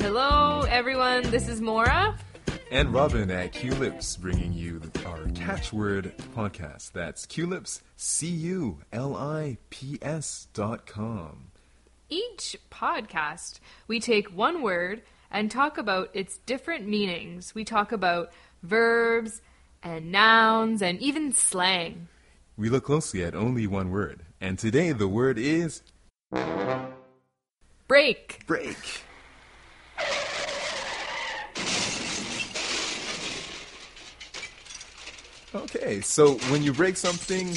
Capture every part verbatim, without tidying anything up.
Hello, everyone. This is Maura. And Robin at Culips, bringing you our Catchword podcast. That's Culips, C U L I P S dot com. Each podcast, we take one word and talk about its different meanings. We talk about verbs and nouns and even slang. We look closely at only one word. And today the word is... break. Break. Okay, so when you break something...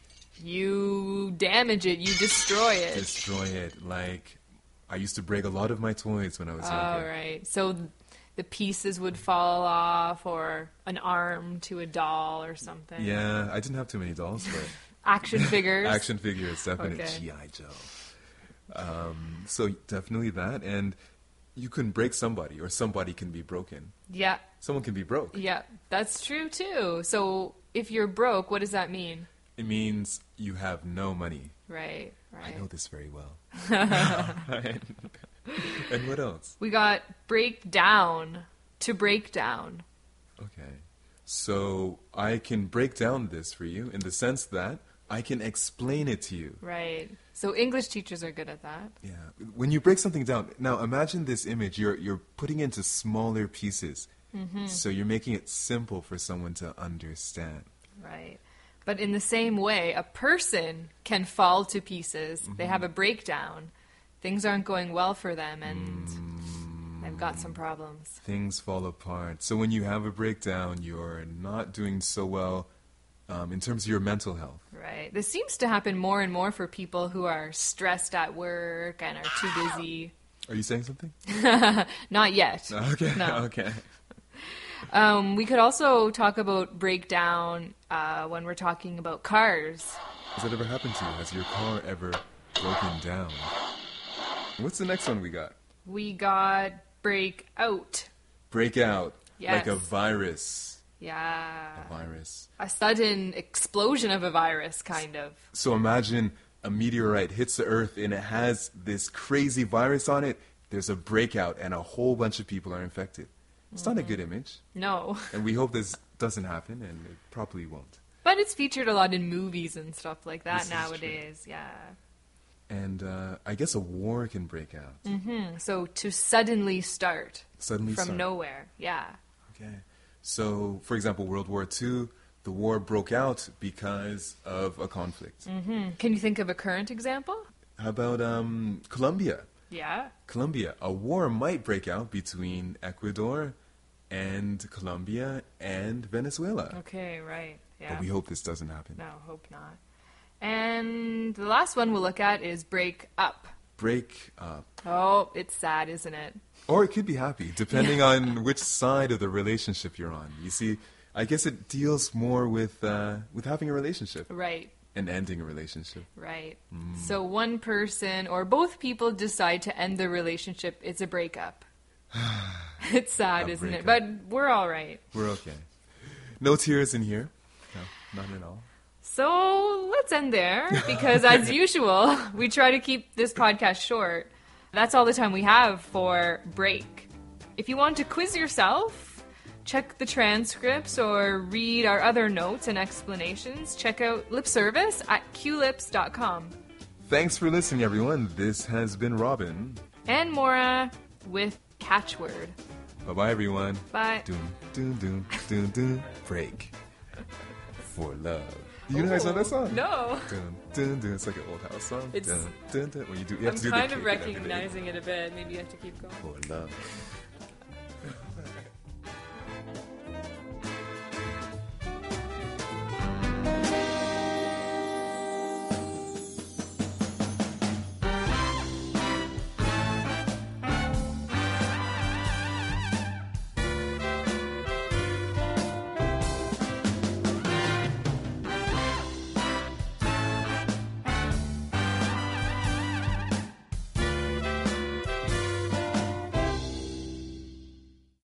You damage it, you destroy it. Destroy it. Like, I used to break a lot of my toys when I was younger. All right. So the pieces would fall off, or an arm to a doll or something. Yeah, I didn't have too many dolls, but... Action figures. Action figures, definitely. Okay. G I. Joe. Um, so definitely that, and you can break somebody, or somebody can be broken. Yeah. Someone can be broke. Yeah, that's true too. So if you're broke, what does that mean? It means you have no money. Right, right. I know this very well. and, and what else? We got break down, to break down. Okay. So I can break down this for you in the sense that I can explain it to you. Right. So English teachers are good at that. Yeah. When you break something down, now imagine this image. You're you're putting it into smaller pieces. Mm-hmm. So you're making it simple for someone to understand. Right. But in the same way, a person can fall to pieces. Mm-hmm. They have a breakdown. Things aren't going well for them, and mm. they've got some problems. Things fall apart. So when you have a breakdown, you're not doing so well um, in terms of your mental health. Right. This seems to happen more and more for people who are stressed at work and are too busy. Are you saying something? Not yet. Okay. No. Okay. Um, we could also talk about breakdown uh, when we're talking about cars. Has that ever happened to you? Has your car ever broken down? What's the next one we got? We got break out. Break out. Yes. Like a virus. Yeah. A virus. A sudden explosion of a virus, kind of. So imagine a meteorite hits the Earth and it has this crazy virus on it. There's a breakout and a whole bunch of people are infected. It's not a good image. No. And we hope this doesn't happen, and it probably won't. But it's featured a lot in movies and stuff like that This is nowadays, yeah. And uh, I guess a war can break out. Mm-hmm. So to suddenly start. Suddenly From start. nowhere, yeah. Okay. So, for example, World War Two, the war broke out because of a conflict. Mm-hmm. Can you think of a current example? How about um, Colombia? Yeah. Colombia. A war might break out between Ecuador and Colombia and Venezuela. Okay, right. Yeah. But we hope this doesn't happen. No, hope not. And the last one we'll look at is break up. Break up. Oh, it's sad, isn't it? Or it could be happy, depending on which side of the relationship you're on. You see, I guess it deals more with uh, with having a relationship. Right. And ending a relationship. Right. Mm. So one person or both people decide to end the relationship. It's a breakup. It's sad, A isn't breakup. it? But we're all right. We're okay. No tears in here. No, none at all. So let's end there because, as usual, we try to keep this podcast short. That's all the time we have for break. If you want to quiz yourself, check the transcripts or read our other notes and explanations, check out Lip Service at Culips dot com. Thanks for listening, everyone. This has been Robin. And Maura with Catchword. Bye-bye, everyone. Bye. Doom, doom, doom, doom, doom. Break. For love. You know how I sung that song? No. Dun, dun, dun. It's like an old house song. It's- Dun, dun, dun. When you do, you have I'm to do kind the of kick and everything. recognizing it a bit. Maybe you have to keep going. For love.